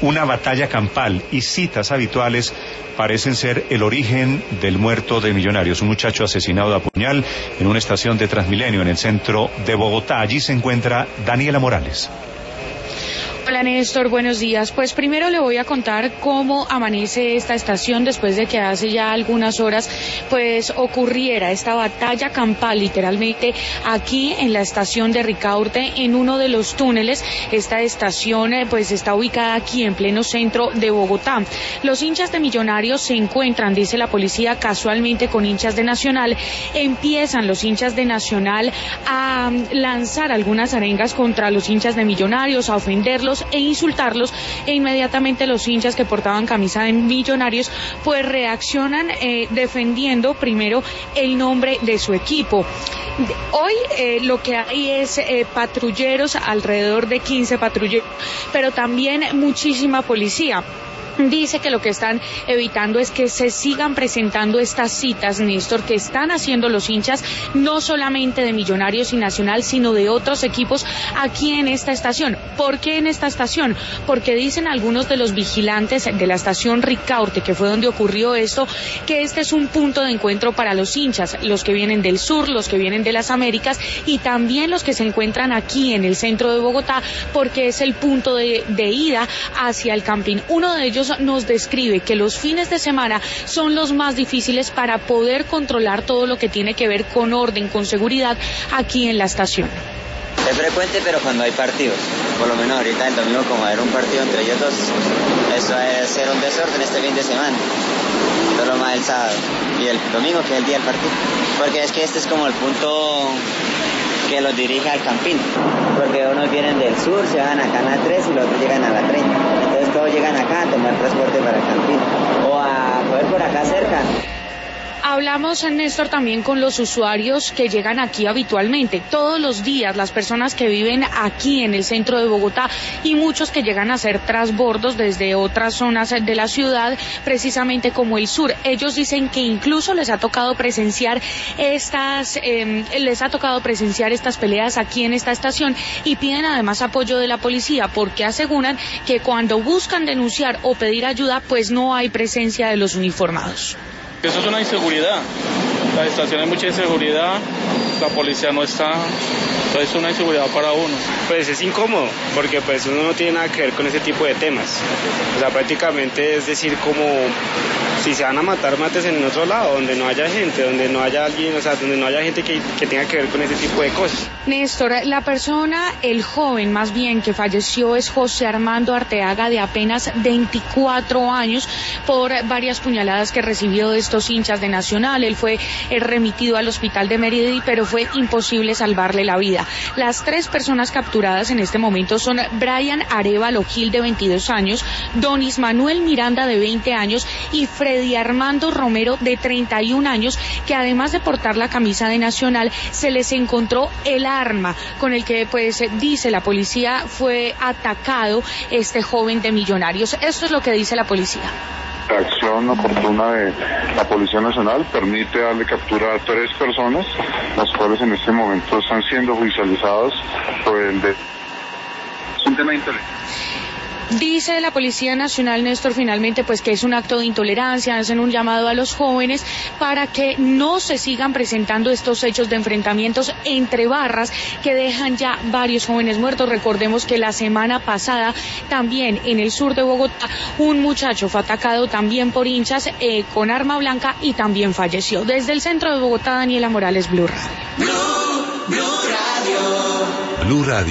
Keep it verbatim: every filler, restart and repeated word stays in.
una batalla campal y citas habituales parecen ser el origen del muerto de Millonarios, un muchacho asesinado a puñal en una estación de Transmilenio en el centro de Bogotá. Allí se encuentra Daniela Morales. Hola Néstor, buenos días. Pues primero le voy a contar cómo amanece esta estación después de que hace ya algunas horas pues ocurriera esta batalla campal literalmente aquí en la estación de Ricaurte, en uno de los túneles. Esta estación pues está ubicada aquí en pleno centro de Bogotá. Los hinchas de Millonarios se encuentran, dice la policía, casualmente con hinchas de Nacional. Empiezan los hinchas de Nacional a lanzar algunas arengas contra los hinchas de Millonarios, a ofenderlos e insultarlos, e inmediatamente los hinchas que portaban camisa de Millonarios pues reaccionan eh, defendiendo primero el nombre de su equipo. Hoy eh, lo que hay es eh, patrulleros, alrededor de quince patrulleros, pero también muchísima policía. Dice que lo que están evitando es que se sigan presentando estas citas, Néstor, que están haciendo los hinchas, no solamente de Millonarios y Nacional, sino de otros equipos aquí en esta estación. ¿Por qué en esta estación? Porque dicen algunos de los vigilantes de la estación Ricaurte, que fue donde ocurrió esto, que este es un punto de encuentro para los hinchas, los que vienen del sur, los que vienen de las Américas y también los que se encuentran aquí en el centro de Bogotá, porque es el punto de, de ida hacia el Campín. Uno de ellos nos describe que los fines de semana son los más difíciles para poder controlar todo lo que tiene que ver con orden, con seguridad aquí en la estación. Es frecuente, pero cuando hay partidos, por lo menos ahorita el domingo, como haber un partido entre ellos dos, eso es ser un desorden este fin de semana, solo más el sábado y el domingo, que es el día del partido, porque es que este es como el punto que los dirige al Campín, porque unos vienen del sur, se van acá a la tres y los otros llegan a la treinta, entonces todos llegan acá a tomar transporte para el Campín o a coger por acá cerca. Hablamos, Néstor, también con los usuarios que llegan aquí habitualmente, todos los días, las personas que viven aquí en el centro de Bogotá y muchos que llegan a hacer transbordos desde otras zonas de la ciudad, precisamente como el sur. Ellos dicen que incluso les ha tocado presenciar estas, eh, les ha tocado presenciar estas peleas aquí en esta estación y piden además apoyo de la policía porque aseguran que cuando buscan denunciar o pedir ayuda, pues no hay presencia de los uniformados. Eso es una inseguridad, la estación hay mucha inseguridad, la policía no está, entonces es una inseguridad para uno. Pues es incómodo, porque pues uno no tiene nada que ver con ese tipo de temas, o sea, prácticamente es decir como si se van a matar, mates en otro lado, donde no haya gente, donde no haya alguien, o sea, donde no haya gente que, que tenga que ver con ese tipo de cosas. Néstor, la persona, el joven más bien que falleció es José Armando Arteaga, de apenas veinticuatro años, por varias puñaladas que recibió de estos hinchas de Nacional. Él fue remitido al hospital de Mérida, pero fue imposible salvarle la vida. Las tres personas capturadas en este momento son Brian Arevalo Gil, de veintidós años, Donis Manuel Miranda, de veinte años, y Freddy Armando Romero, de treinta y un años, que además de portar la camisa de Nacional, se les encontró el arma con el que, pues, dice la policía, fue atacado este joven de Millonarios. Esto es lo que dice la policía. La acción oportuna de la Policía Nacional permite darle captura a tres personas, las cuales en este momento están siendo judicializadas por el de... Es un tema de intolerancia. Dice la Policía Nacional, Néstor, finalmente, pues que es un acto de intolerancia, hacen un llamado a los jóvenes para que no se sigan presentando estos hechos de enfrentamientos entre barras que dejan ya varios jóvenes muertos. Recordemos que la semana pasada también en el sur de Bogotá un muchacho fue atacado también por hinchas eh, con arma blanca y también falleció. Desde el centro de Bogotá, Daniela Morales, Blue Radio. Blue, Blue Radio. Blue Radio.